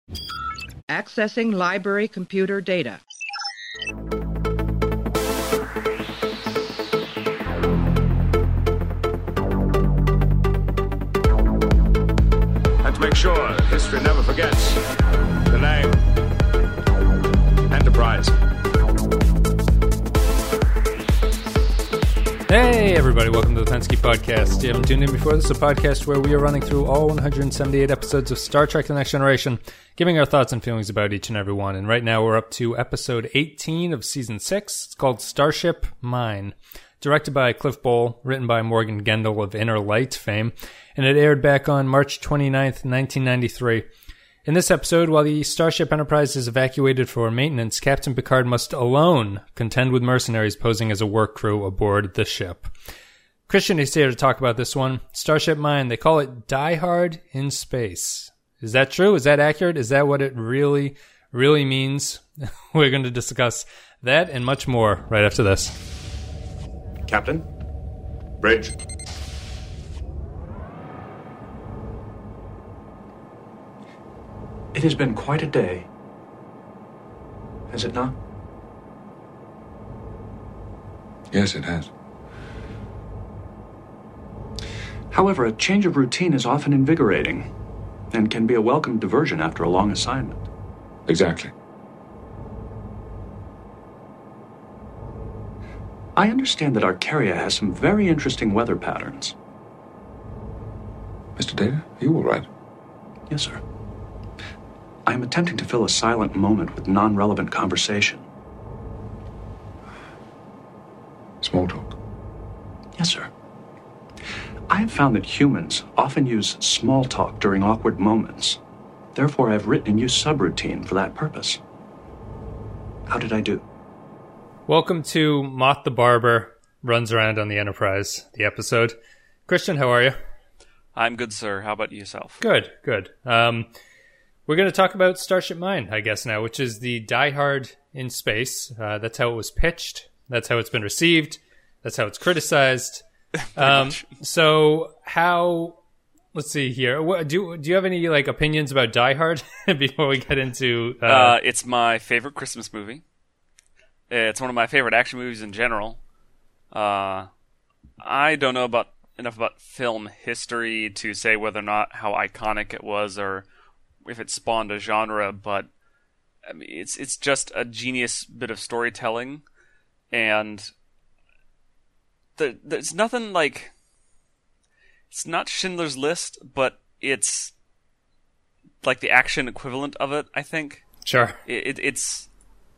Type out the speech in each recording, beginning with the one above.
Accessing library computer data. And to make sure history never forgets the name Enterprise. Hey everybody, welcome to the Pensky Podcast. If you haven't tuned in before, this is a podcast where we are running through all 178 episodes of Star Trek The Next Generation, giving our thoughts and feelings about each and every one. And right now we're up to episode 18 of season 6. It's called Starship Mine. Directed by Cliff Bole, written by Morgan Gendel of Inner Light fame, and it aired back on March 29th, 1993. In this episode, while the Starship Enterprise is evacuated for maintenance, Captain Picard must alone contend with mercenaries posing as a work crew aboard the ship. Christian is here to talk about this one. Starship Mine, they call it Die Hard in Space. Is that true? Is that accurate? Is that what it really means? We're going to discuss that and much more right after this. Captain? Bridge? It has been quite a day, has it not? Yes, it has. However, a change of routine is often invigorating and can be a welcome diversion after a long assignment. Exactly. I understand that Arcaria has some very interesting weather patterns. Mr. Data, are you all right? Yes, sir. I am attempting to fill a silent moment with non-relevant conversation. Small talk. Yes, sir. I have found that humans often use small talk during awkward moments. Therefore, I have written a new subroutine for that purpose. How did I do? Welcome to Moth the Barber Runs Around on the Enterprise, the episode. Christian, how are you? I'm good, sir. How about yourself? Good. We're going to talk about Starship Mine, I guess now, which is the Die Hard in Space. That's how it was pitched. That's how it's been received. That's how it's criticized. So how... Let's see here. Do you have any opinions about Die Hard before we get into... It's my favorite Christmas movie. It's one of my favorite action movies in general. I don't know enough about film history to say whether or not how iconic it was or if it spawned a genre, but I mean, it's just a genius bit of storytelling, and there's nothing like... It's not Schindler's List, but it's like the action equivalent of it, I think. Sure. It's...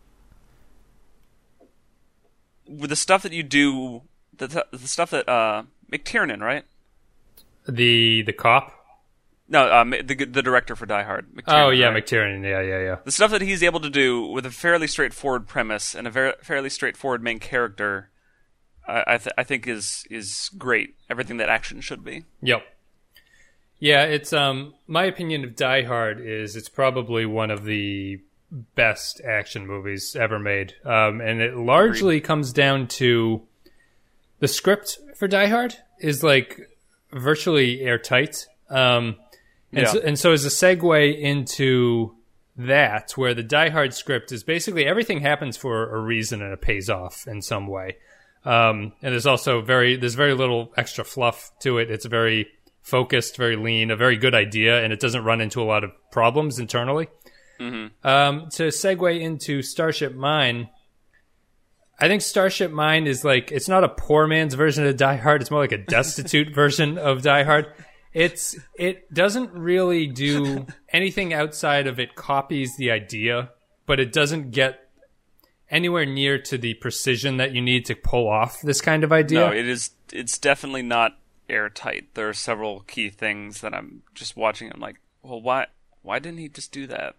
With the stuff that you do... The stuff that... McTiernan, right? The cop? No, the director for Die Hard. McTiernan, oh, yeah, right? McTiernan, yeah. The stuff that he's able to do with a fairly straightforward premise and a fairly straightforward main character, I think is great. Everything that action should be. Yep. Yeah, it's my opinion of Die Hard is it's probably one of the best action movies ever made, and it largely comes down to the script for Die Hard is virtually airtight. And so as a segue into that, where the Die Hard script is basically everything happens for a reason and it pays off in some way. And there's also very little extra fluff to it. It's very focused, very lean, a very good idea, and it doesn't run into a lot of problems internally. Mm-hmm. To segue into Starship Mine, I think Starship Mine is it's not a poor man's version of Die Hard. It's more like a destitute version of Die Hard. It doesn't really do anything outside of it copies the idea, but it doesn't get anywhere near to the precision that you need to pull off this kind of idea. No, it's definitely not airtight. There are several key things that I'm just watching. I'm like, well, why didn't he just do that?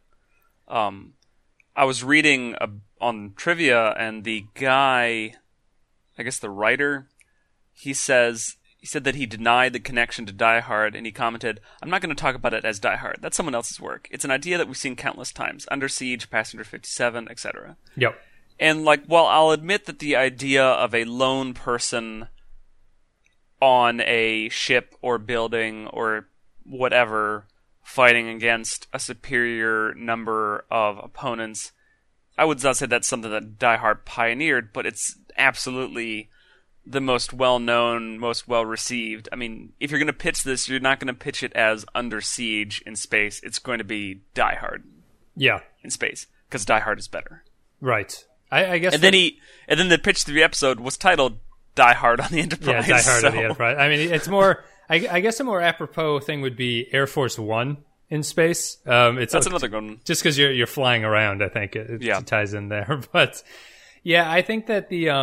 I was reading on trivia, and the guy, I guess the writer, he said that he denied the connection to Die Hard, and he commented, "I'm not going to talk about it as Die Hard. That's someone else's work. It's an idea that we've seen countless times. Under Siege, Passenger 57, etc." Yep. And while I'll admit that the idea of a lone person on a ship or building or whatever fighting against a superior number of opponents. I would not say that's something that Die Hard pioneered, but it's absolutely the most well-known, most well-received. I mean, if you're going to pitch this, you're not going to pitch it as Under Siege in space. It's going to be Die Hard in space, because Die Hard is better. Right. I guess. And then the pitch to the episode was titled Die Hard on the Enterprise. Yeah, Die Hard on the Enterprise. I mean, it's more. I guess a more apropos thing would be Air Force One in space. That's another good one. Just because you're flying around, I think it ties in there. But yeah, I think that the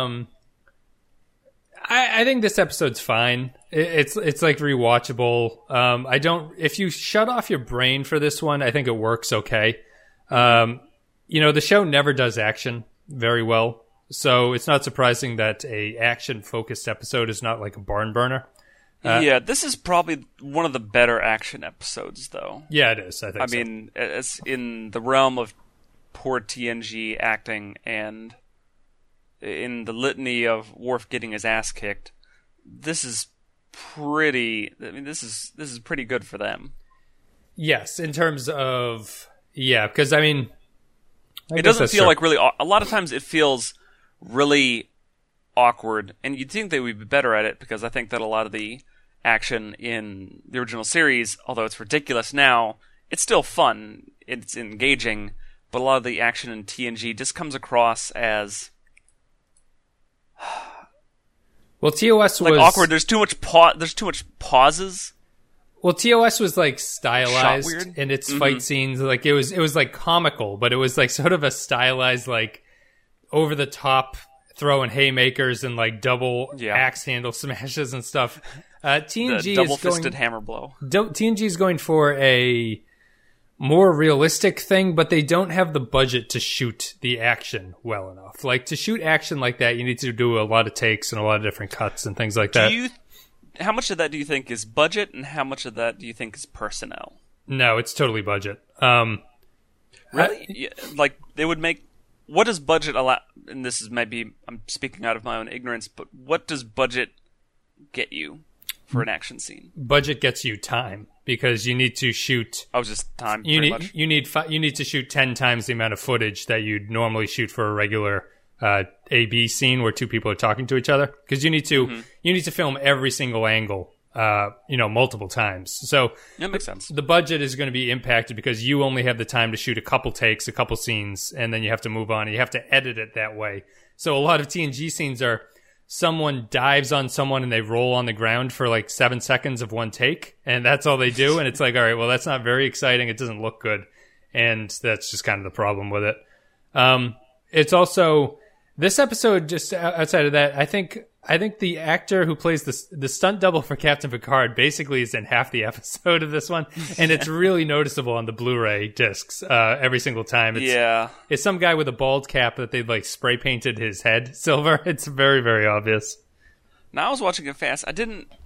I think this episode's fine. It's like rewatchable. I don't. If you shut off your brain for this one, I think it works okay. The show never does action very well, so it's not surprising that a action focused episode is not like a barn burner. This is probably one of the better action episodes, though. Yeah, it is. I mean, it's in the realm of poor TNG acting and in the litany of Worf getting his ass kicked. This is pretty. I mean, this is pretty good for them. Yes, in terms of because I mean. It doesn't feel like really. A lot of times it feels really awkward, and you'd think they would be better at it, because I think that a lot of the action in the original series, although it's ridiculous now, it's still fun, it's engaging, but a lot of the action in TNG just comes across as well, TOS like was awkward. There's too much pauses. Well, TOS was like stylized weird. in its fight scenes. Like it was like comical, but it was like sort of a stylized, like over the top throwing haymakers and like double axe handle smashes and stuff. TNG the double-fisted hammer blow. TNG is going for a more realistic thing, but they don't have the budget to shoot the action well enough. Like to shoot action like that, you need to do a lot of takes and a lot of different cuts and things like that. How much of that do you think is budget, and how much of that do you think is personnel? No, it's totally budget. Really? Like, they would make... What does budget allow... And this is maybe... I'm speaking out of my own ignorance, but what does budget get you for an action scene? Budget gets you time, because you need to shoot... Oh, just time, you much? You need to shoot 10 times the amount of footage that you'd normally shoot for a regular... A-B scene where two people are talking to each other, because you need to film every single angle multiple times. So that makes sense. The budget is going to be impacted because you only have the time to shoot a couple takes, a couple scenes, and then you have to move on and you have to edit it that way. So a lot of TNG scenes are someone dives on someone and they roll on the ground for like 7 seconds of one take, and that's all they do, and it's like, all right, well, that's not very exciting, it doesn't look good, and that's just kind of the problem with it. It's also this episode, just outside of that, I think the actor who plays the stunt double for Captain Picard basically is in half the episode of this one, and it's really noticeable on the Blu-ray discs every single time. It's some guy with a bald cap that they've like spray painted his head silver. It's very, very obvious. Now, I was watching it fast. I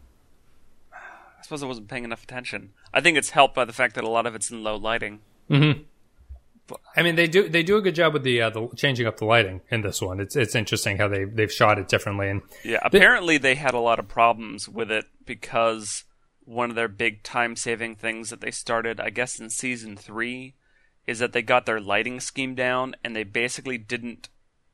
suppose I wasn't paying enough attention. I think it's helped by the fact that a lot of it's in low lighting. Mm-hmm. I mean, they do a good job with the changing up the lighting in this one. It's interesting how they've shot it differently. And apparently they had a lot of problems with it, because one of their big time-saving things that they started, I guess, in season 3, is that they got their lighting scheme down, and they basically didn't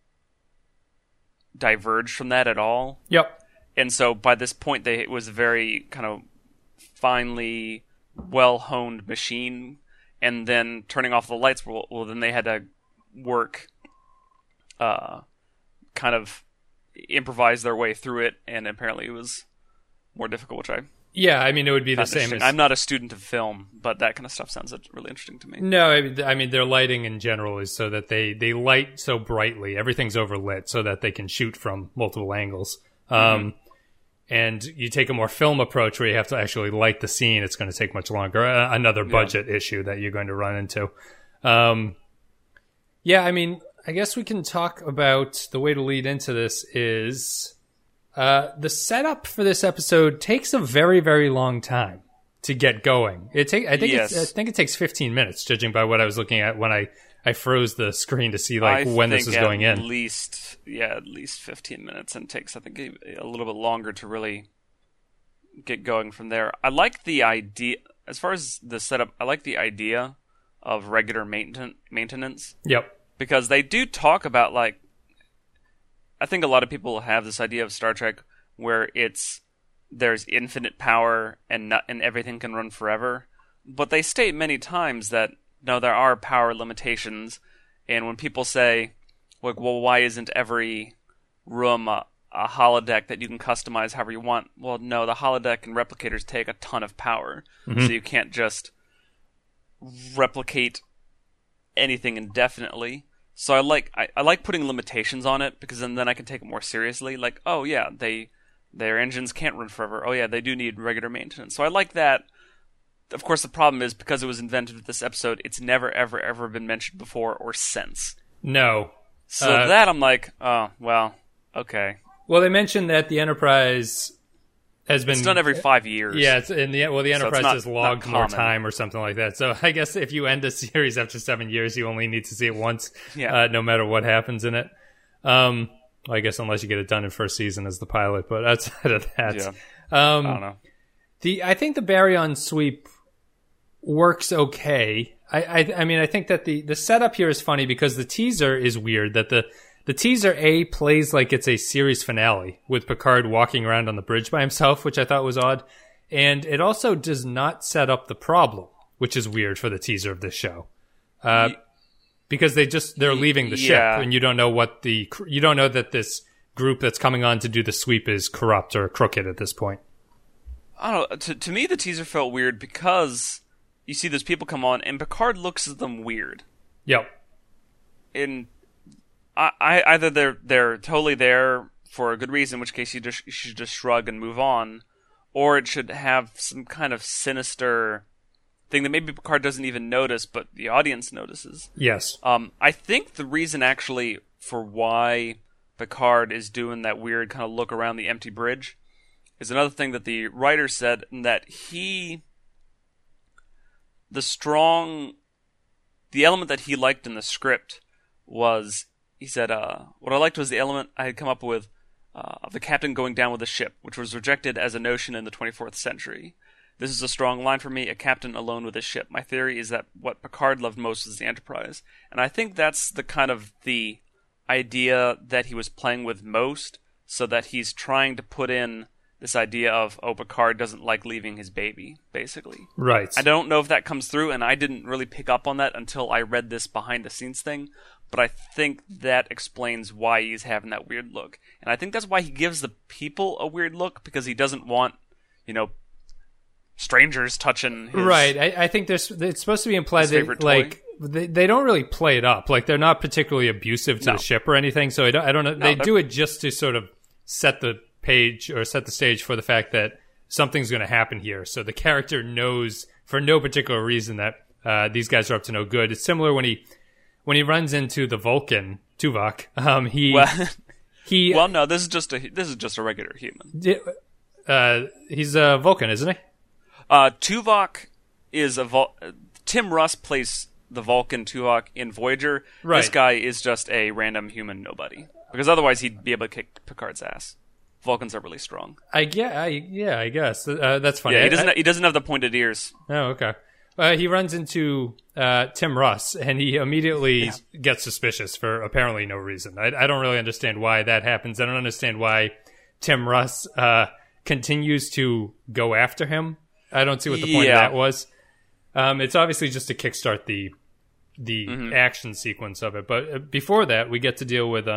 diverge from that at all. Yep. And so by this point, it was a very kind of finely, well-honed machine. And then turning off the lights, well, then they had to work, kind of improvise their way through it, and apparently it was more difficult, which I... Yeah, I mean, it would be the same as... I'm not a student of film, but that kind of stuff sounds really interesting to me. No, I mean, their lighting in general is so that they light so brightly, everything's overlit, so that they can shoot from multiple angles. And you take a more film approach where you have to actually light the scene, it's going to take much longer. Another budget issue that you're going to run into. I mean, I guess we can talk about the way to lead into this is the setup for this episode takes a very, very long time to get going. I think it takes 15 minutes, judging by what I was looking at when I froze the screen to see when this is going in. At least 15 minutes, and takes, I think, a little bit longer to really get going from there. I like the idea. as far as the setup, I like the idea of regular maintenance. Yep. Because they do talk about, like, I think a lot of people have this idea of Star Trek where there's infinite power and everything can run forever. But they state many times that, no, there are power limitations. And when people say, like, well, why isn't every room a holodeck that you can customize however you want? Well, no, the holodeck and replicators take a ton of power. Mm-hmm. So you can't just replicate anything indefinitely. So I like putting limitations on it, because then I can take it more seriously. Like, oh yeah, their engines can't run forever. Oh yeah, they do need regular maintenance. So I like that. Of course, the problem is, because it was invented with this episode, it's never, ever, ever been mentioned before or since. No. So that I'm like, oh, well, okay. Well, they mentioned that the Enterprise has been... It's done every 5 years. Yeah, the Enterprise has logged more common. time or something like that. So I guess if you end a series after 7 years, you only need to see it once, no matter what happens in it. I guess unless you get it done in first season as the pilot, but outside of that... I don't know. I think the Baryon sweep works okay. I mean, I think that the setup here is funny because the teaser is weird, that the teaser plays like it's a series finale with Picard walking around on the bridge by himself, which I thought was odd. And it also does not set up the problem, which is weird for the teaser of this show. Because they're leaving the ship, and you don't know that this group that's coming on to do the sweep is corrupt or crooked at this point. I don't know. To me, the teaser felt weird because you see those people come on, and Picard looks at them weird. Yep. And either they're totally there for a good reason, in which case you should just shrug and move on, or it should have some kind of sinister thing that maybe Picard doesn't even notice, but the audience notices. Yes. I think the reason actually for why Picard is doing that weird kind of look around the empty bridge is another thing that the writer said, that the element that he liked in the script was, he said, what I liked was the element I had come up with of the captain going down with the ship, which was rejected as a notion in the 24th century. This is a strong line for me, a captain alone with a ship. My theory is that what Picard loved most is the Enterprise. And I think that's the kind of the idea that he was playing with most, so that he's trying to put in this idea of, Picard doesn't like leaving his baby, basically. Right. I don't know if that comes through, and I didn't really pick up on that until I read this behind-the-scenes thing, but I think that explains why he's having that weird look. And I think that's why he gives the people a weird look, because he doesn't want, strangers touching his... Right. I think it's supposed to be implied that, like, they don't really play it up. Like, they're not particularly abusive to the ship or anything, so I don't know. They do it just to sort of set the page or set the stage for the fact that something's going to happen here. So the character knows for no particular reason that these guys are up to no good. It's similar when he runs into the Vulcan, Tuvok. Well, no, this is just a regular human. He's a Vulcan, isn't he? Tuvok is Tim Russ plays the Vulcan Tuvok in Voyager. Right. This guy is just a random human nobody, because otherwise he'd be able to kick Picard's ass. Vulcans are really strong. I guess that's funny. Yeah, he doesn't have the pointed ears. Oh, okay. He runs into Tim Russ, and he immediately gets suspicious for apparently no reason. I don't really understand why that happens. I don't understand why Tim Russ continues to go after him. I don't see what the point of that was. It's obviously just to kickstart the action sequence of it. But before that, we get to deal with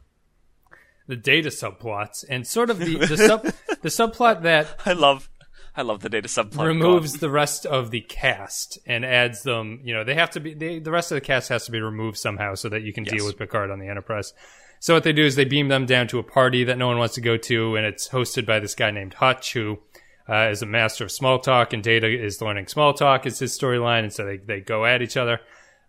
the Data subplots, and sort of the subplot that I love the Data subplot removes the rest of the cast and adds them. They have to be the rest of the cast has to be removed somehow so that you can deal with Picard on the Enterprise. So what they do is they beam them down to a party that no one wants to go to, and it's hosted by this guy named Hutch, who is a master of small talk, and Data is learning small talk. It's his storyline, and so they go at each other.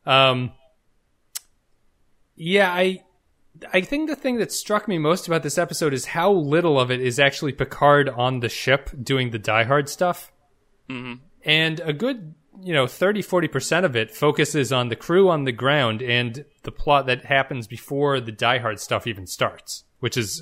I think the thing that struck me most about this episode is how little of it is actually Picard on the ship doing the Die Hard stuff. Mm-hmm. And a good, 30-40% of it focuses on the crew on the ground and the plot that happens before the Die Hard stuff even starts, which is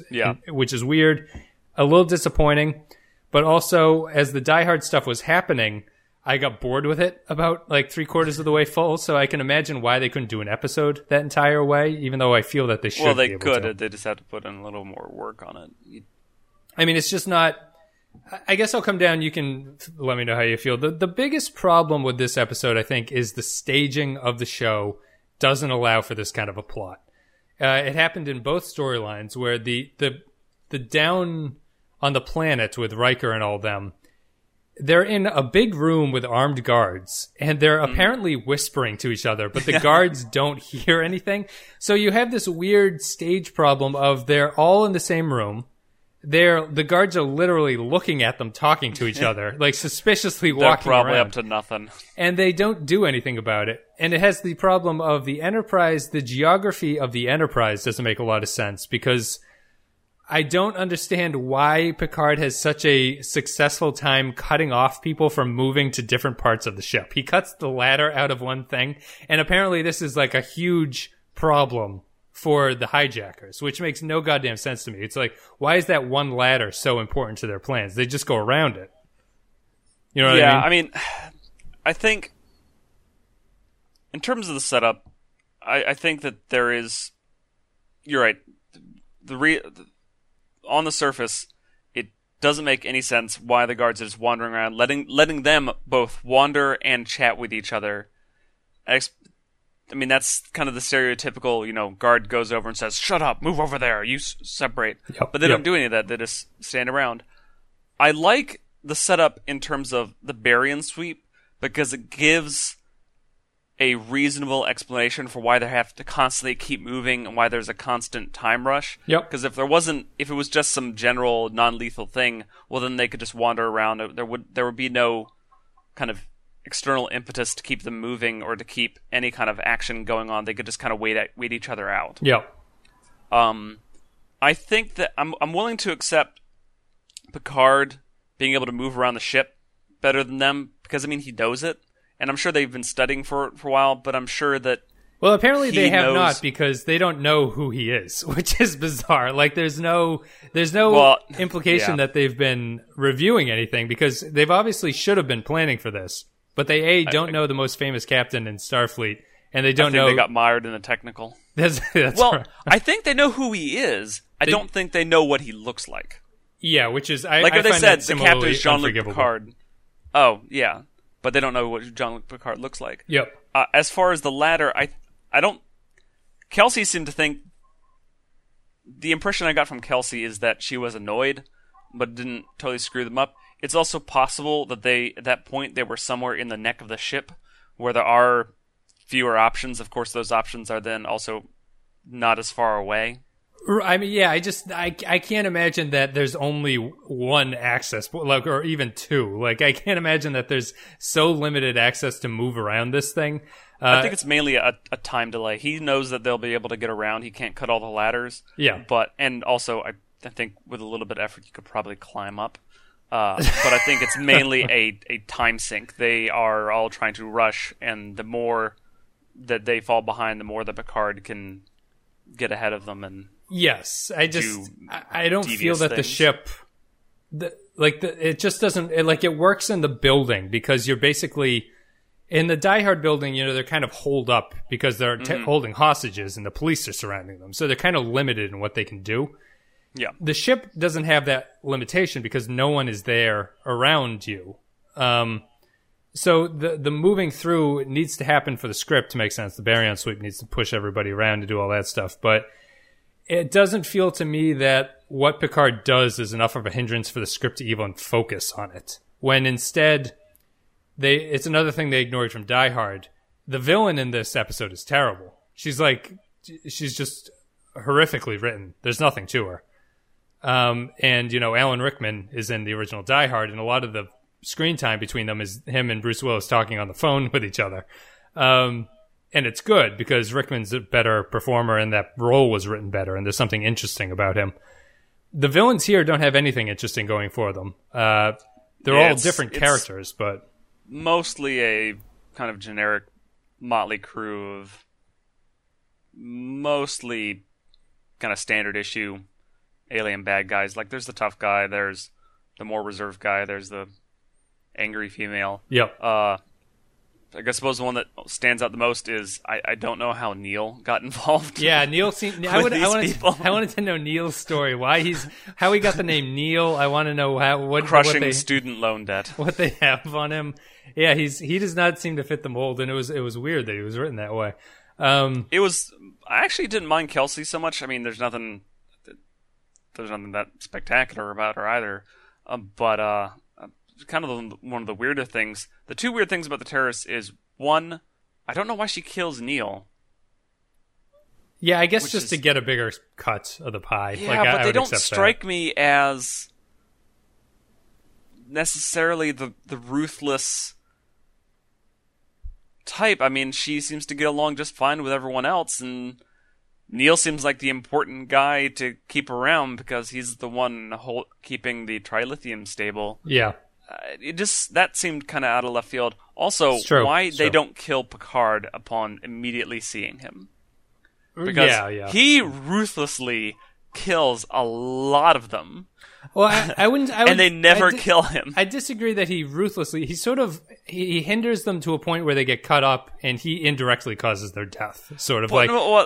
weird, a little disappointing. But also, as the Die Hard stuff was happening, I got bored with it about like 3/4 of the way full, so I can imagine why they couldn't do an episode that entire way, even though I feel that they should. Well, they be able could. to. They just have to put in a little more work on it. I mean, it's just not. I guess I'll come down. You can let me know how you feel. The biggest problem with this episode, I think, is the staging of the show doesn't allow for this kind of a plot. It happened in both storylines where the down on the planet with Riker and all them, they're in a big room with armed guards, and they're apparently whispering to each other, but the guards don't hear anything. So you have this weird stage problem of they're all in the same room. The guards are literally looking at them, talking to each other, like suspiciously They're walking probably around. up to nothing. And they don't do anything about it. And it has the problem of the Enterprise, the geography of the Enterprise doesn't make a lot of sense, because I don't understand why Picard has such a successful time cutting off people from moving to different parts of the ship. He cuts the ladder out of one thing, and apparently this is like a huge problem for the hijackers, which makes no goddamn sense to me. It's like, why is that one ladder so important to their plans? They just go around it. You know what I mean? I think in terms of the setup, I think that there is. You're right. On the surface, it doesn't make any sense why the guards are just wandering around, letting them both wander and chat with each other. I mean, that's kind of the stereotypical, guard goes over and says, "Shut up, move over there, you separate." Yep, but they don't do any of that. They just stand around. I like the setup in terms of the Barian sweep because it gives a reasonable explanation for why they have to constantly keep moving and why there's a constant time rush. Yep. Because if it was just some general non-lethal thing, well, then they could just wander around. There would be no kind of external impetus to keep them moving or to keep any kind of action going on. They could just kind of wait each other out. Yep. I think that I'm willing to accept Picard being able to move around the ship better than them because, I mean, he knows it. And I'm sure they've been studying for a while, but I'm sure that... Well, apparently they have knows... not, because they don't know who he is, which is bizarre. Like, there's no implication that they've been reviewing anything, because they've obviously should have been planning for this. But they, don't know the most famous captain in Starfleet, and they don't know... they got mired in the technical. That's right. I think they know who he is. I don't think they know what he looks like. Yeah, which is... Like if they said the captain is Jean-Luc unforgivable. Picard. Oh, yeah. But they don't know what Jean-Luc Picard looks like. Yep. As far as the ladder, I don't... Kelsey seemed to think... The impression I got from Kelsey is that she was annoyed, but didn't totally screw them up. It's also possible that at that point, they were somewhere in the neck of the ship, where there are fewer options. Of course, those options are then also not as far away. I mean, yeah, I can't imagine that there's only one access, like, or even two. Like, I can't imagine that there's so limited access to move around this thing. I think it's mainly a time delay. He knows that they'll be able to get around. He can't cut all the ladders. Yeah. And also, I think with a little bit of effort, you could probably climb up. But I think it's mainly a time sink. They are all trying to rush, and the more that they fall behind, the more that Picard can get ahead of them and... Yes, I don't feel that the ship, it just doesn't, it works in the building, because you're basically, in the Die Hard building, they're kind of holed up because they're holding hostages and the police are surrounding them. So they're kind of limited in what they can do. Yeah. The ship doesn't have that limitation because no one is there around you. So the moving through needs to happen for the script to make sense. The Barian sweep needs to push everybody around to do all that stuff, but it doesn't feel to me that what Picard does is enough of a hindrance for the script to even focus on it. When instead, it's another thing they ignored from Die Hard. The villain in this episode is terrible. She's just horrifically written. There's nothing to her. And Alan Rickman is in the original Die Hard, and a lot of the screen time between them is him and Bruce Willis talking on the phone with each other. And it's good because Rickman's a better performer and that role was written better and there's something interesting about him. The villains here don't have anything interesting going for them. They're all different characters, but... Mostly a kind of generic motley crew of mostly kind of standard issue alien bad guys. Like, there's the tough guy, there's the more reserved guy, there's the angry female. Yep. I suppose the one that stands out the most is I don't know how Neil got involved. Yeah, Neil seemed. I wanted to know Neil's story. How he got the name Neil. I want to know what Crushing student loan debt. What they have on him. Yeah, he does not seem to fit the mold, and it was weird that he was written that way. It was. I actually didn't mind Kelsey so much. I mean, there's nothing that spectacular about her either. But kind of one of the weirder things. The two weird things about the terrorists is, one, I don't know why she kills Neil. Yeah, I guess just to get a bigger cut of the pie. Yeah, but they don't strike me as necessarily the ruthless type. I mean, she seems to get along just fine with everyone else, and Neil seems like the important guy to keep around because he's the one keeping the trilithium stable. Yeah. That seemed kind of out of left field. Also, why they don't kill Picard upon immediately seeing him? Because he ruthlessly kills a lot of them. Well, I wouldn't, and they never kill him. I disagree that he ruthlessly. He hinders them to a point where they get cut up, and he indirectly causes their death. Sort of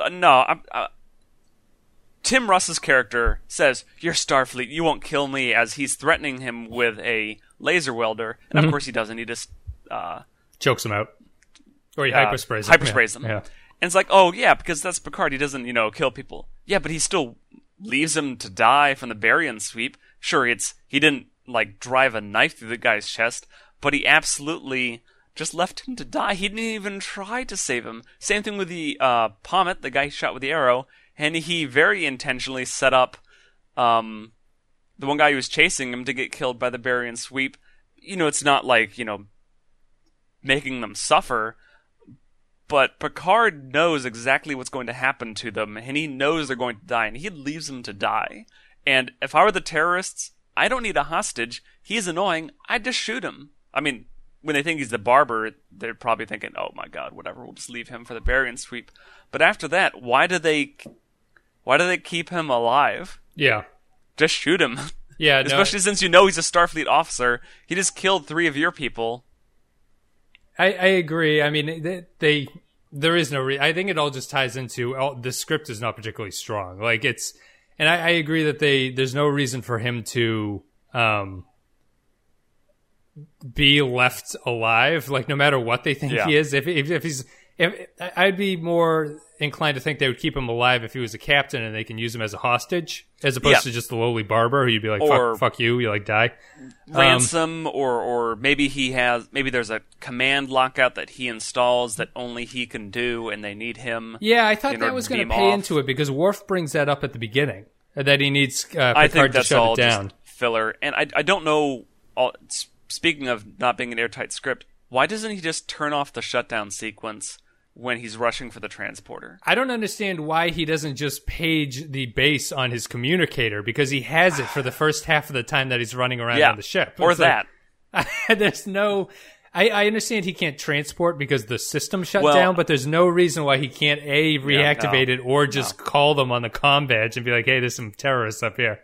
Tim Russ's character says, "You're Starfleet, you won't kill me," as he's threatening him with a laser welder. And of course he doesn't. He just chokes him out. Or he hypersprays them. Hypersprays them. Yeah. And it's like, oh yeah, because that's Picard. He doesn't, kill people. Yeah, but he still leaves him to die from the Barian sweep. Sure, he didn't, drive a knife through the guy's chest, but he absolutely just left him to die. He didn't even try to save him. Same thing with the Pommet, the guy he shot with the arrow. And he very intentionally set up the one guy who was chasing him to get killed by the Barian sweep. It's not making them suffer, but Picard knows exactly what's going to happen to them, and he knows they're going to die, and he leaves them to die. And if I were the terrorists, I don't need a hostage. He's annoying. I'd just shoot him. I mean, when they think he's the barber, they're probably thinking, oh my god, whatever, we'll just leave him for the Barian sweep. But after that, why do they keep him alive? Yeah. Just shoot him. Yeah, especially since he's a Starfleet officer. He just killed 3 of your people. I agree. I mean, there is no I think it all just ties into the script is not particularly strong. And I agree that there's no reason for him to be left alive. No matter what they think he is, if I'd be more inclined to think they would keep him alive if he was a captain and they can use him as a hostage, as opposed to just the lowly barber who you'd be like, fuck you, die. Ransom, or maybe there's a command lockout that he installs that only he can do, and they need him. Yeah, I thought that was going to pay into it because Worf brings that up at the beginning that he needs Picard to shut it down. Just filler, and I don't know. Speaking of not being an airtight script, why doesn't he just turn off the shutdown sequence when he's rushing for the transporter? I don't understand why he doesn't just page the base on his communicator, because he has it for the first half of the time that he's running around on the ship. Or that. There's no... I understand he can't transport because the system shut down, but there's no reason why he can't, reactivate it or just call them on the comm badge and be like, hey, there's some terrorists up here.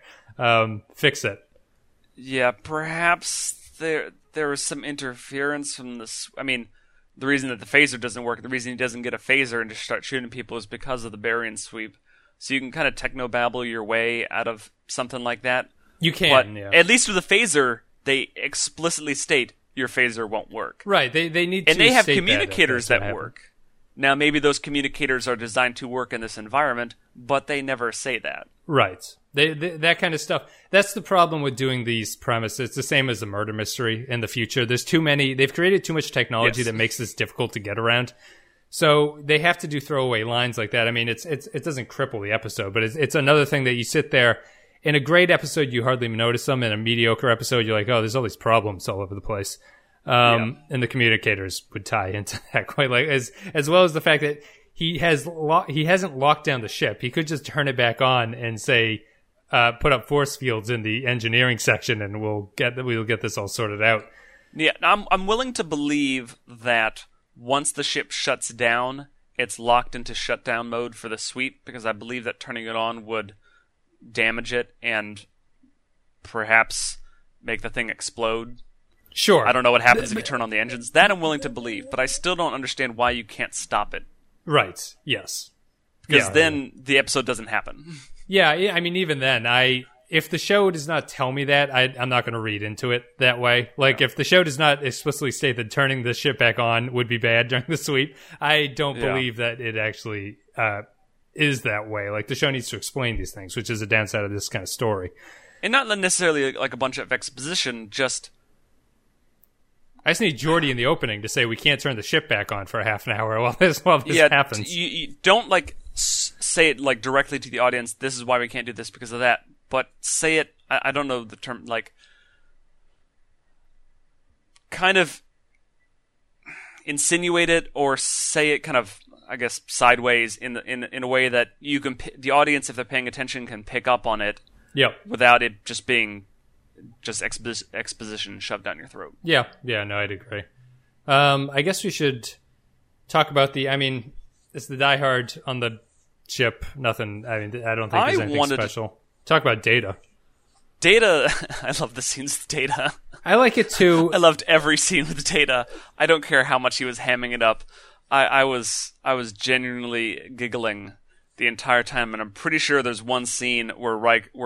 Fix it. Yeah, perhaps there was some interference from this. I mean, the reason that the phaser doesn't work, the reason he doesn't get a phaser and just start shooting people is because of the Barian sweep. So you can kind of technobabble your way out of something like that. You can, but at least with a phaser, they explicitly state your phaser won't work. Right, they need to. And they have communicators that work. Now, maybe those communicators are designed to work in this environment, but they never say that. Right. That kind of stuff. That's the problem with doing these premises. It's the same as the murder mystery in the future. There's too many. They've created too much technology that makes this difficult to get around. So they have to do throwaway lines like that. I mean, it doesn't cripple the episode, but it's another thing that you sit there. In a great episode, you hardly notice them. In a mediocre episode, you're like, oh, there's all these problems all over the place. And the communicators would tie into that quite as well as the fact that he hasn't locked down the ship. He could just turn it back on and say, put up force fields in the engineering section, and we'll get this all sorted out. Yeah, I'm willing to believe that once the ship shuts down, it's locked into shutdown mode for the sweep, because I believe that turning it on would damage it and perhaps make the thing explode. Sure. I don't know what happens if you turn on the engines. That I'm willing to believe, but I still don't understand why you can't stop it. Right. Yes. Because then the episode doesn't happen. Yeah, I mean, even then, if the show does not tell me that, I'm not going to read into it that way. Like, if the show does not explicitly state that turning the ship back on would be bad during the sweep, I don't believe that it actually is that way. Like, the show needs to explain these things, which is a downside of this kind of story. And not necessarily like a bunch of exposition, just... I just need Geordi in the opening to say we can't turn the ship back on for a half an hour while this happens. You don't, like, say it, like, directly to the audience, this is why we can't do this because of that. But say it, I don't know the term, like, kind of insinuate it or say it kind of, I guess, sideways in a way that you can, the audience, if they're paying attention, can pick up on it. Yep. Without it just being just exposition shoved down your throat. Yeah, no, I'd agree. I guess we should talk about it's the Die Hard on the ship. Nothing, I don't think there's anything special. Talk about Data. Data, I love the scenes with Data. I like it too. I loved every scene with Data. I don't care how much he was hamming it up. I was genuinely giggling the entire time, and I'm pretty sure there's one scene where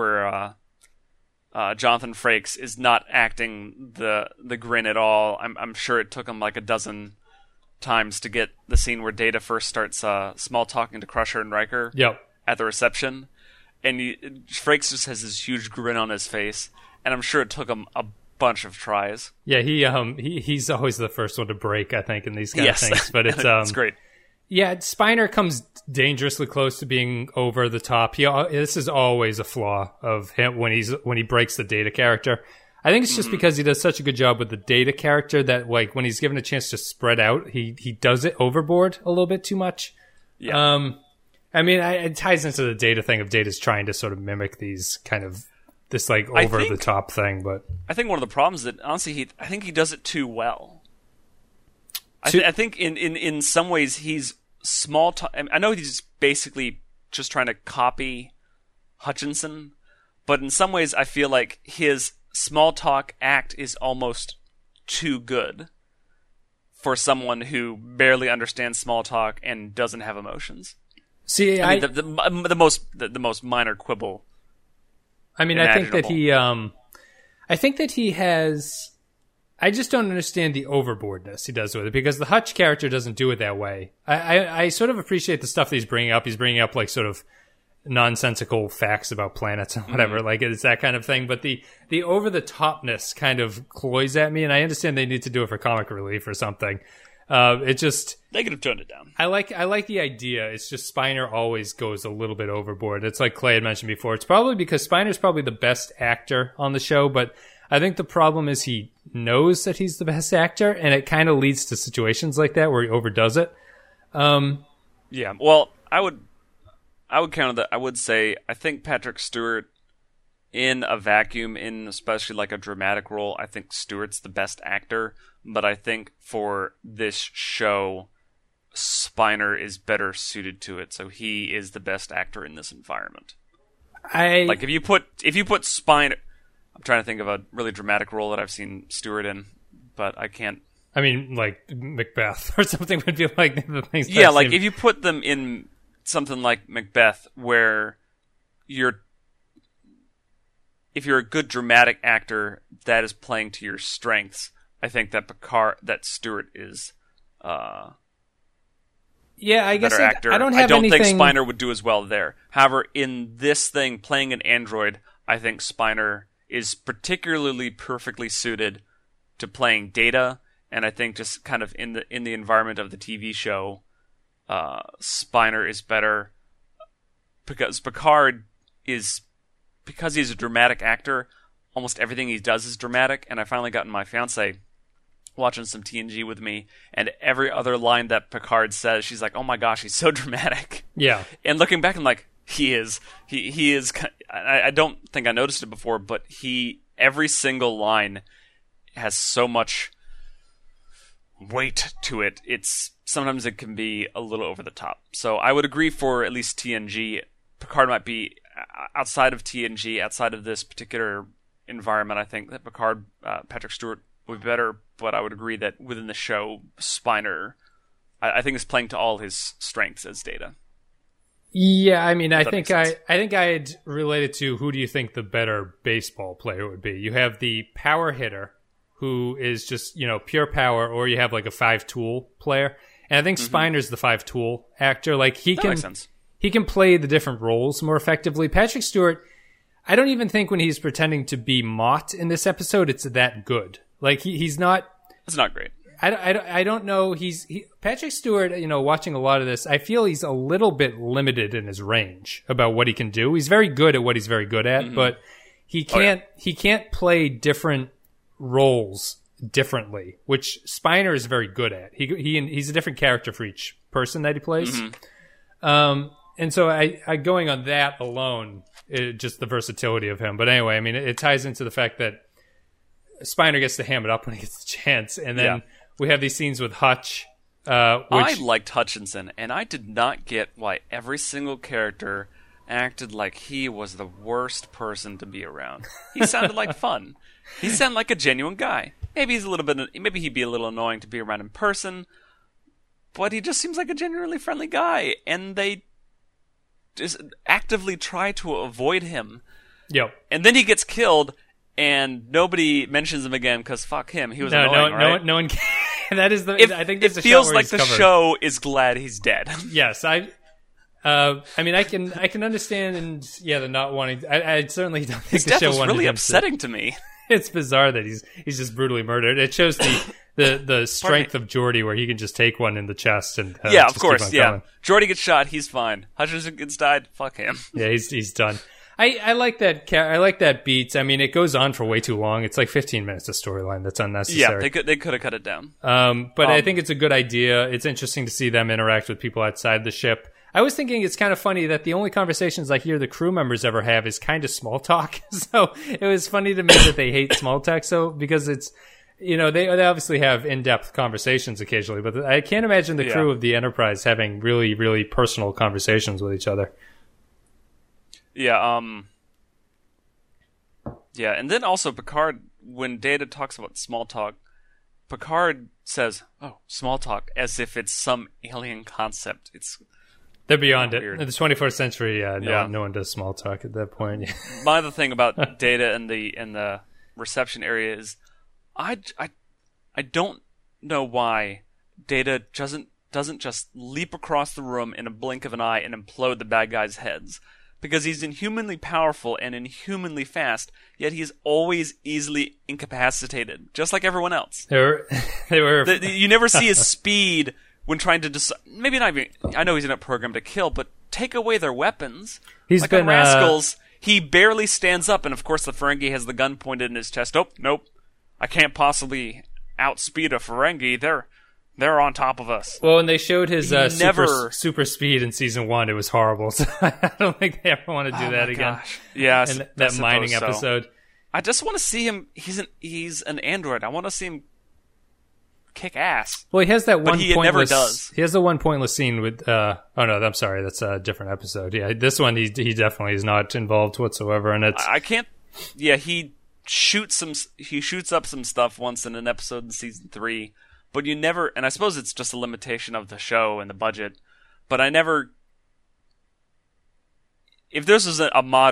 Jonathan Frakes is not acting the grin at all. I'm sure it took him like a dozen times to get the scene where Data first starts small talking to Crusher and Riker at the reception. And Frakes just has this huge grin on his face, and I'm sure it took him a bunch of tries. Yeah, he's always the first one to break, I think, in these kind of things. But it's great. Yeah, Spiner comes dangerously close to being over the top. This is always a flaw of him when he breaks the Data character. I think it's just because he does such a good job with the Data character that, like, when he's given a chance to spread out, he does it overboard a little bit too much. Yeah. It ties into the Data thing of Data's trying to sort of mimic these kind of this like over the top thing, but I think one of the problems is that honestly I think he does it too well. I think in some ways he's small talk. I know he's basically just trying to copy Hutchinson, but in some ways I feel like his small talk act is almost too good for someone who barely understands small talk and doesn't have emotions. See, the most minor quibble. I think that he has. I just don't understand the overboardness he does with it, because the Hutch character doesn't do it that way. I sort of appreciate the stuff that he's bringing up. He's bringing up like sort of nonsensical facts about planets and whatever. Like it's that kind of thing. But the over the topness kind of cloys at me, and I understand they need to do it for comic relief or something. It just they could have toned it down. I like the idea. It's just Spiner always goes a little bit overboard. It's like Clay had mentioned before. It's probably because Spiner's probably the best actor on the show, but I think the problem is he knows that he's the best actor, and it kind of leads to situations like that where he overdoes it. Yeah. Well, I would counter that. I would say I think Patrick Stewart, in a vacuum, in especially like a dramatic role, I think Stewart's the best actor. But I think for this show, Spiner is better suited to it. So he is the best actor in this environment. Like if you put Spiner, I'm trying to think of a really dramatic role that I've seen Stewart in, but I can't. I mean, like Macbeth or something would be like the things. Yeah, like if you put them in something like Macbeth, where if you're a good dramatic actor that is playing to your strengths, I think that Stewart is I guess actor. I don't think Spiner would do as well there. However, in this thing, playing an android, I think Spiner is particularly perfectly suited to playing Data, and I think just kind of in the environment of the TV show, Spiner is better because Picard is, because he's a dramatic actor, almost everything he does is dramatic, and I finally gotten my fiance watching some TNG with me, and every other line that Picard says, she's like, oh my gosh, he's so dramatic. Yeah. And looking back, I'm like, he is. I don't think I noticed it before, but every single line has so much weight to it. Sometimes it can be a little over the top. So I would agree for at least TNG, Picard might be, outside of TNG, outside of this particular environment, I think that Patrick Stewart would be better, but I would agree that within the show, Spiner, I think is playing to all his strengths as Data. Yeah, I mean, I think I'd relate it to who do you think the better baseball player would be? You have the power hitter who is just, pure power, or you have like a 5-tool player. And I think Spiner's the 5-tool actor. Like he makes sense. He can play the different roles more effectively. Patrick Stewart, I don't even think when he's pretending to be Mott in this episode, it's that good. Like he's not. It's not great. I don't know. Patrick Stewart, watching a lot of this, I feel he's a little bit limited in his range about what he can do. He's very good at what he's very good at, but he can't play different roles differently, which Spiner is very good at. He's a different character for each person that he plays. And so I going on that alone, just the versatility of him. But anyway, I mean, it ties into the fact that Spiner gets to ham it up when he gets the chance, and then we have these scenes with Hutch. I liked Hutchinson, and I did not get why every single character acted like he was the worst person to be around. He sounded like fun. He sounded like a genuine guy. Maybe he'd be a little annoying to be around in person, but he just seems like a genuinely friendly guy, and they just actively try to avoid him. Yep. And then he gets killed, and nobody mentions him again because fuck him. He was annoying, right? No one can. That is the. I think it feels like the show is glad he's dead. Yes, I mean, I can understand, the not wanting. I certainly don't think the show wanted him to. His death was really upsetting to me. It's bizarre that he's just brutally murdered. It shows the strength of Geordi, where he can just take one in the chest and of course, Geordi gets shot, he's fine. Hutchinson gets died, fuck him. Yeah, he's done. I like that. I like that beat. I mean, it goes on for way too long. It's like 15 minutes of storyline that's unnecessary. Yeah, they could have cut it down. But I think it's a good idea. It's interesting to see them interact with people outside the ship. I was thinking it's kind of funny that the only conversations I hear the crew members ever have is kind of small talk. So it was funny to me that they hate small talk because it's, they obviously have in-depth conversations occasionally, but I can't imagine the crew of the Enterprise having really, really personal conversations with each other. Yeah, and then also Picard, when Data talks about small talk, Picard says, "Oh, small talk," as if it's some alien concept. They're beyond it. In the 21st century, no one does small talk at that point. My other thing about Data in the reception area is, I don't know why Data doesn't just leap across the room in a blink of an eye and implode the bad guys' heads. Because he's inhumanly powerful and inhumanly fast, yet he's always easily incapacitated, just like everyone else. You never see his speed when trying to decide. Maybe not even. I know he's not programmed to kill, but take away their weapons. On Rascals, he barely stands up, and of course the Ferengi has the gun pointed in his chest. Nope. I can't possibly outspeed a Ferengi. They're on top of us. Well, when they showed his super speed in season 1, it was horrible. So I don't think they ever want to do that again. Gosh. Yeah, and that mining episode. I just want to see him. He's an android. I want to see him kick ass. Well, he has that one. But he never does. He has the one pointless scene with. Oh no, I'm sorry. That's a different episode. Yeah, this one he definitely is not involved whatsoever, and it's. I can't. Yeah, he shoots up some stuff once in an episode in season 3. But you never, and I suppose it's just a limitation of the show and the budget, but I never, if this was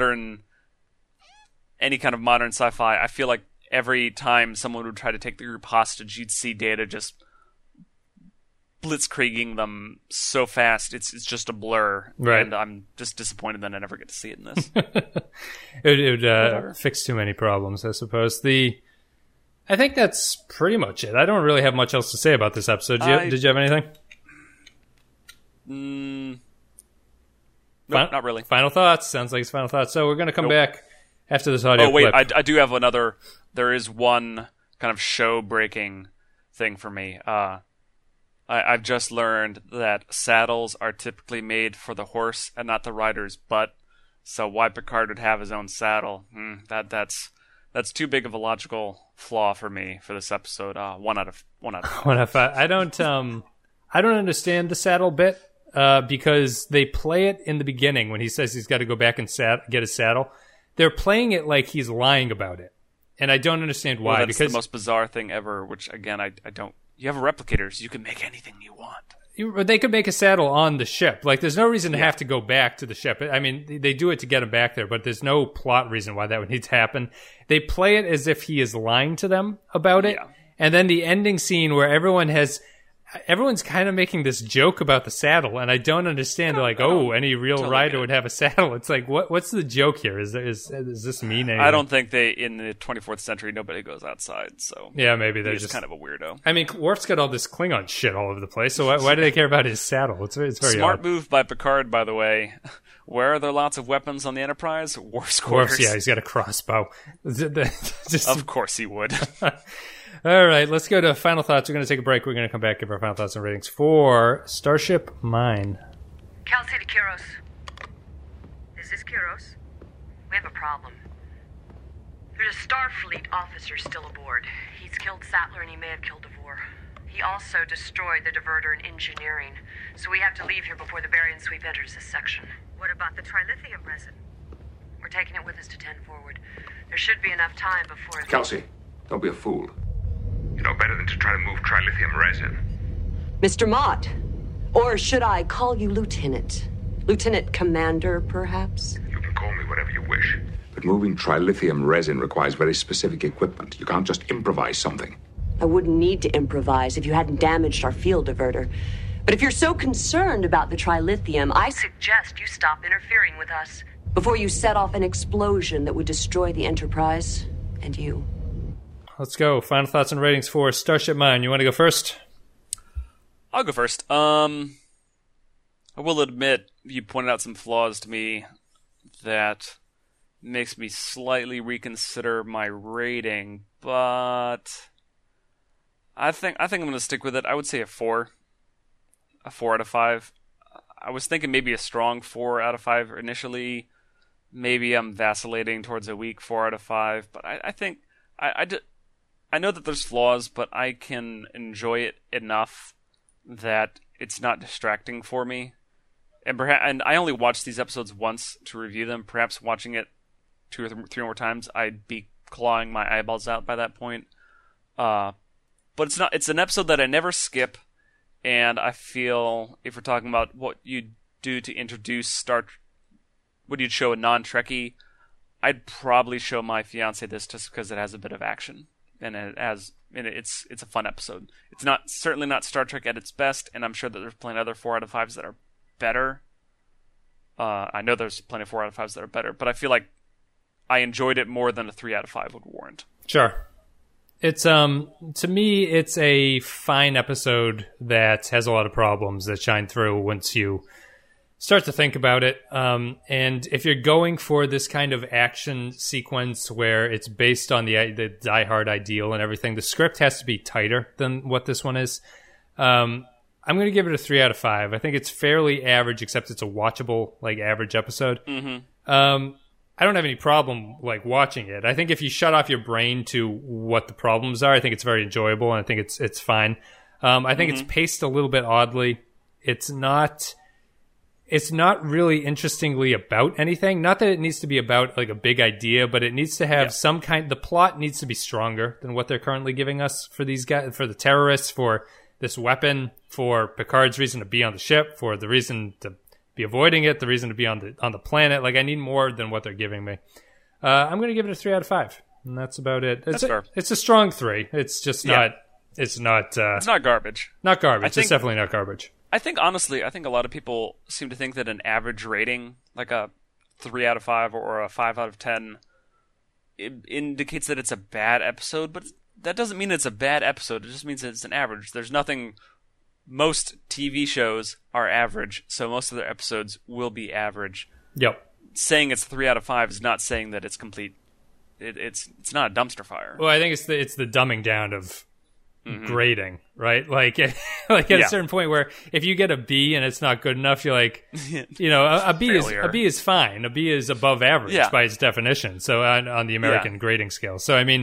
any kind of modern sci-fi, I feel like every time someone would try to take the group hostage, you'd see Data just blitzkrieging them so fast, it's just a blur. Right. And I'm just disappointed that I never get to see it in this. it would fix too many problems, I suppose. I think that's pretty much it. I don't really have much else to say about this episode. Did you have anything? Nope, not really. Final thoughts. Sounds like it's final thoughts. So we're going to come back after this audio clip. Oh, wait. I do have another. There is one kind of show-breaking thing for me. I've just learned that saddles are typically made for the horse and not the rider's butt. So why Picard would have his own saddle? That's too big of a logical flaw for me for this episode. 1 out of 5. I don't understand the saddle bit because they play it in the beginning when he says he's got to go back and get his saddle. They're playing it like he's lying about it, And I don't understand why. Well, that's because the most bizarre thing ever, which, again, I don't... You have replicators. You can make anything you want. They could make a saddle on the ship. Like, there's no reason to have to go back to the ship. I mean, they do it to get him back there, but there's no plot reason why that would need to happen. They play it as if he is lying to them about it. Yeah. And then the ending scene where everyone's kind of making this joke about the saddle, and I don't understand. They're like, "Oh, any real rider would have a saddle." It's like, what's the joke here? Is this mean anything? I don't think in the 24th century nobody goes outside. So yeah, maybe they're he's just kind of a weirdo. I mean, Worf's got all this Klingon shit all over the place, so why do they care about his saddle? It's very smart odd. move by Picard, by the way. Where are there lots of weapons on the Enterprise? Worf's quarters. Yeah, he's got a crossbow. Of course he would. All right, let's go to final thoughts. We're going to take a break. We're going to come back, give our final thoughts and ratings for Starship Mine. Kelsey to Kiros. Is this Kiros? We have a problem. There's a Starfleet officer still aboard. He's killed Sattler and he may have killed Devore. He also destroyed the diverter in engineering, so we have to leave here before the Barian sweep enters this section. What about the trilithium resin? We're taking it with us to 10 forward. There should be enough time before... Kelsey, don't be a fool. You know better than to try to move trilithium resin. Mr. Mott, or should I call you Lieutenant? Lieutenant Commander, perhaps? You can call me whatever you wish. But moving trilithium resin requires very specific equipment. You can't just improvise something. I wouldn't need to improvise if you hadn't damaged our field diverter. But if you're so concerned about the trilithium, I suggest you stop interfering with us before you set off an explosion that would destroy the Enterprise and you. Let's go. Final thoughts and ratings for Starship Mine. You want to go first? I'll go first. I will admit, you pointed out some flaws to me that makes me slightly reconsider my rating, but I think I'm going to stick with it. I would say a 4 out of 5. I was thinking maybe a strong 4 out of 5 initially. Maybe I'm vacillating towards a weak 4 out of 5, but I think I know that there's flaws, but I can enjoy it enough that it's not distracting for me. And I only watched these episodes once to review them. Perhaps watching it 2 or 3 more times, I'd be clawing my eyeballs out by that point. But it's not. It's an episode that I never skip, and I feel if we're talking about what you'd do to introduce what you'd show a non-Trekkie, I'd probably show my fiance this just because it has a bit of action. And it's a fun episode. It's certainly not Star Trek at its best, and I'm sure that there's plenty of other 4 out of 5s that are better. I know there's plenty of 4 out of 5s that are better, but I feel like I enjoyed it more than a 3 out of 5 would warrant. Sure. It's to me, it's a fine episode that has a lot of problems that shine through once you start to think about it. And if you're going for this kind of action sequence where it's based on the Die Hard ideal and everything, the script has to be tighter than what this one is. I'm going to give it a 3 out of 5. I think it's fairly average, except it's a watchable, average episode. Mm-hmm. I don't have any problem watching it. I think if you shut off your brain to what the problems are, I think it's very enjoyable, and I think it's fine. I think it's paced a little bit oddly. It's not really interestingly about anything. Not that it needs to be about a big idea, but it needs to have some kind. The plot needs to be stronger than what they're currently giving us for these guys, for the terrorists, for this weapon, for Picard's reason to be on the ship, for the reason to be avoiding it, the reason to be on the planet. I need more than what they're giving me. I'm going to give it a 3 out of 5, and that's about it. That's fair. It's a strong 3. It's just not. It's not. It's not garbage. Not garbage. It's definitely not garbage. I think honestly, a lot of people seem to think that an average rating, like a 3 out of 5 or a 5 out of 10, it indicates that it's a bad episode. But that doesn't mean it's a bad episode. It just means that it's an average. There's nothing. Most TV shows are average, so most of their episodes will be average. Yep. Saying it's 3 out of 5 is not saying that it's complete. It's not a dumpster fire. Well, I think it's the dumbing down of grading, right? At a certain point where if you get a B and it's not good enough, you're like, a B is fine. A B is above average by its definition. So on the American grading scale. So I mean,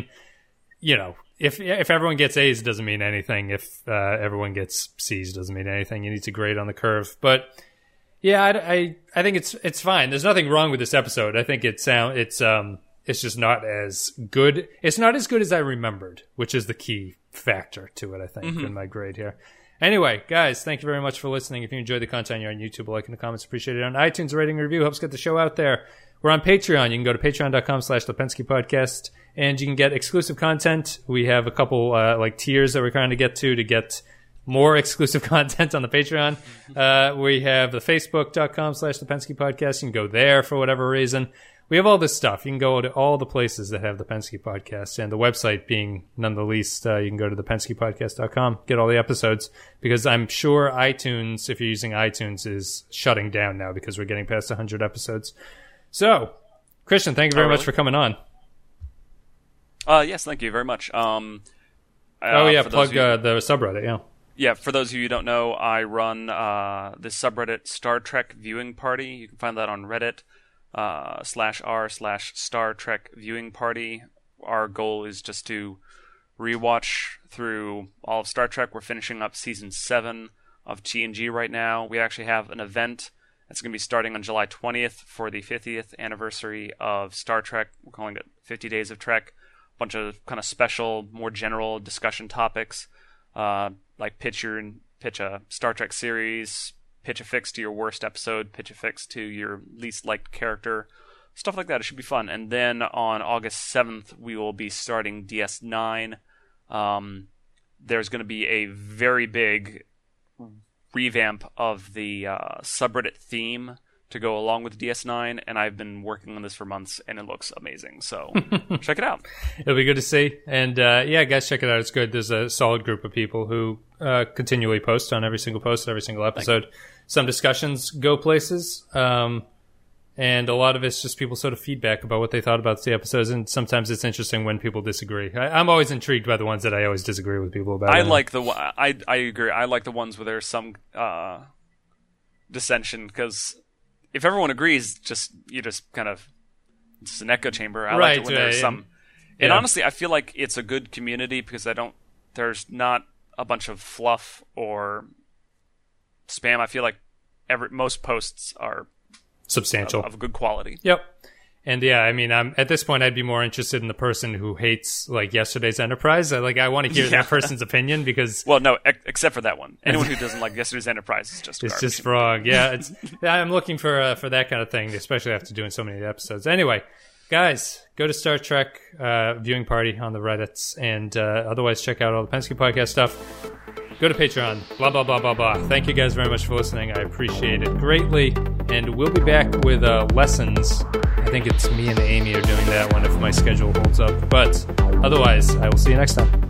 if everyone gets A's, it doesn't mean anything. If everyone gets C's, it doesn't mean anything. You need to grade on the curve. But yeah, I think it's fine. There's nothing wrong with this episode. I think it's It's just not as good. It's not as good as I remembered, which is the key factor to it, I think, in my grade here. Anyway, guys, thank you very much for listening. If you enjoyed the content, you're on YouTube, like in the comments, appreciate it. On iTunes, a rating and review helps get the show out there. We're on Patreon. You can go to patreon.com/Lipinski Podcast, and you can get exclusive content. We have a couple tiers that we're trying to get to more exclusive content on the Patreon. We have the Facebook.com/Lipinski Podcast. You can go there for whatever reason. We have all this stuff. You can go to all the places that have the Penske Podcast, and the website being none the least, you can go to thepenskepodcast.com, get all the episodes, because I'm sure iTunes, if you're using iTunes, is shutting down now because we're getting past 100 episodes. So, Christian, thank you very much for coming on. Yes, thank you very much. Plug the subreddit, yeah. Yeah, for those of you who don't know, I run the subreddit Star Trek Viewing Party. You can find that on Reddit. /r/Star Trek Viewing Party. Our goal is just to rewatch through all of Star Trek. We're finishing up season 7 of TNG right now. We actually have an event that's going to be starting on July 20th for the 50th anniversary of Star Trek. We're calling it 50 Days of Trek. A bunch of kind of special, more general discussion topics, like pitch a Star Trek series, pitch a fix to your worst episode, pitch a fix to your least liked character, stuff like that. It should be fun. And then on August 7th, we will be starting DS9. There's going to be a very big revamp of the subreddit theme to go along with DS9, and I've been working on this for months, and it looks amazing. So check it out. It'll be good to see. And guys, check it out. It's good. There's a solid group of people who continually post on every single post, every single episode. Some discussions go places, and a lot of it's just people sort of feedback about what they thought about the episodes, and sometimes it's interesting when people disagree. I'm always intrigued by the ones that I always disagree with people about. I agree. I like the ones where there's some dissension, because if everyone agrees, you just kind of, it's an echo chamber. I like it when there's some. And honestly, I feel like it's a good community because there's not a bunch of fluff or spam. I feel like most posts are substantial, of good quality. Yep. And at this point, I'd be more interested in the person who hates yesterday's Enterprise. I want to hear that person's opinion, because except for that one. Anyone who doesn't like yesterday's Enterprise is just it's just wrong. Yeah, I'm looking for that kind of thing, especially after doing so many episodes. Anyway, guys, go to Star Trek Viewing Party on the Reddits, and otherwise check out all the Penske Podcast stuff. Go to Patreon, blah, blah, blah, blah, blah. Thank you guys very much for listening. I appreciate it greatly. And we'll be back with lessons. I think it's me and Amy are doing that one if my schedule holds up. But otherwise, I will see you next time.